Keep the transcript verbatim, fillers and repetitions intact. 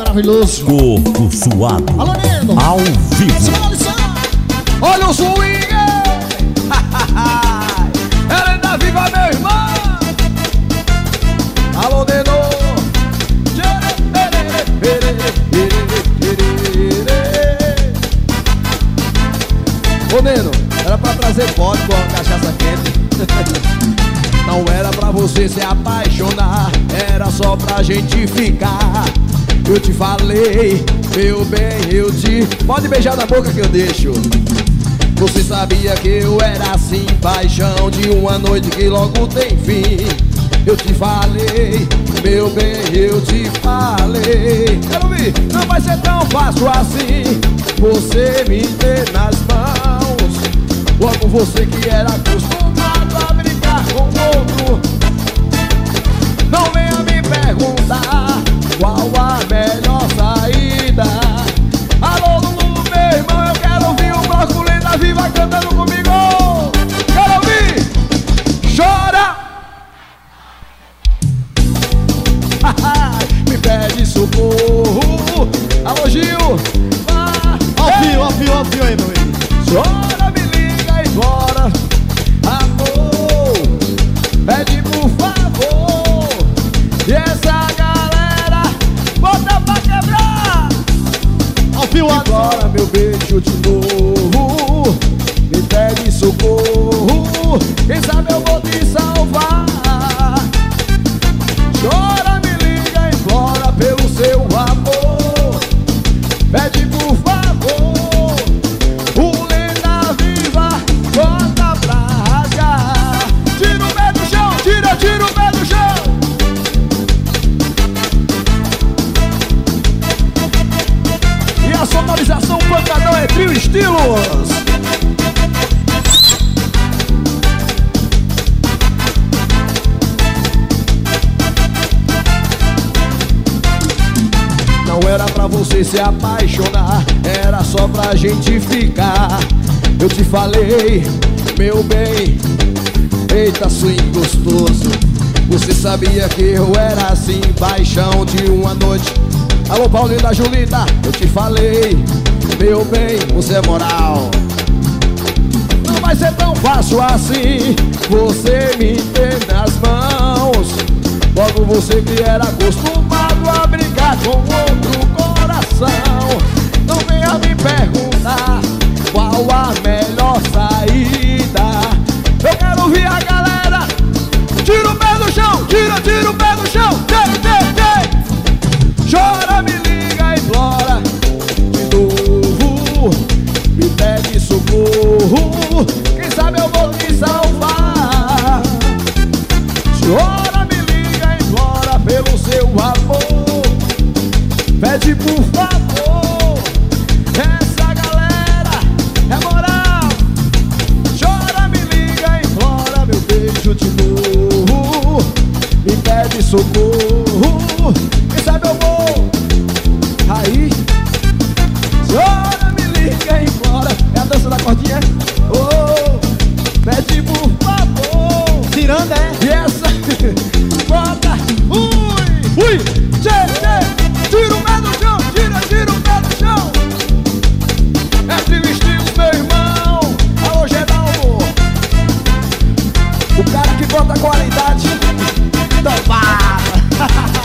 maravilhoso. Corpo suado. Alô, Nendo. Ao vivo. Olha o swing. Ela ainda viva, meu irmão. Alô, Nendo. Ô, Nendo, era pra trazer vodka com uma cachaça quente. Não era pra você se apaixonar, era só pra gente ficar. Eu te falei, meu bem, eu te... Pode beijar na boca que eu deixo. Você sabia que eu era assim, paixão de uma noite que logo tem fim. Eu te falei, meu bem, eu te falei. Quero ouvir, não vai ser tão fácil assim você me ter nas mãos. Logo você que era acostumado a brincar com outro. Não venha me perguntar qual a melhor saída. Alô, Lulu, meu irmão, eu quero ouvir o bloco Lenda Viva cantando comigo. Quero ouvir. Chora. Me pede socorro. Alô, Gil. Ó fio, ó fio, ó fio aí, meu amigo. Chora, me liga e bora. Amor, pede por favor. E essa galera bota pra quebrar. Ó fio, ó fio. Agora meu beijo de novo. Me pede socorro. Quem sabe eu vou te salvar. Chora, me liga e implora pelo seu amor. Pede por favor. O Lenda Viva bota pra rasgar. Tira o pé do chão, tira, tira o pé do chão. E a sonorização pancadão é Trio Estilos. Não era pra você se apaixonar, era só pra gente ficar. Eu te falei, meu bem, eita swing gostoso. Você sabia que eu era assim, paixão de uma noite. Alô, Paulinho da Julita, eu te falei, meu bem, você é moral. Não vai ser tão fácil assim você me ter nas mãos. Logo você que era acostumado a brincar com outro coração. Não venha me perguntar qual a melhor saída. Eu quero ouvir a galera. Tira o pé do chão, tira, tira o pé do chão. Tê, tê, tê. Chora, me liga e implora de novo. Me pede socorro. Quem sabe eu vou te salvar. Chora, pelo seu amor, pede por favor. Essa galera é moral. Chora, me liga, implora meu beijo de novo. Me pede socorro. Quem sabe eu vou. Aí. Chora, me liga, implora. É a dança da cordinha. Oh, pede por favor. Tirando, é? E essa bota. Ui, ui, tchê, tchê. Tira o pé do chão, tira, tira o pé do chão. É Trio Estilos, meu irmão. Alô, Geraldo. O cara que bota qualidade. Então para.